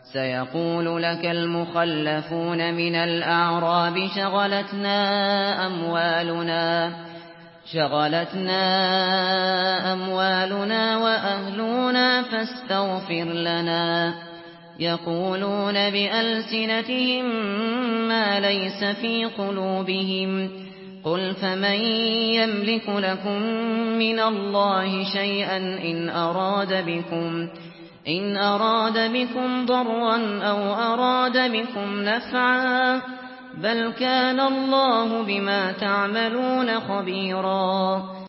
سيقول لك المخلفون من الأعراب شغلتنا أموالنا وأهلنا فاستغفر لنا. يقولون بألسنتهم ما ليس في قلوبهم. قل فمن يملك لكم من الله شيئا إن أراد بكم ضرا أو أراد بكم نفعا بل كان الله بما تعملون خبيرا.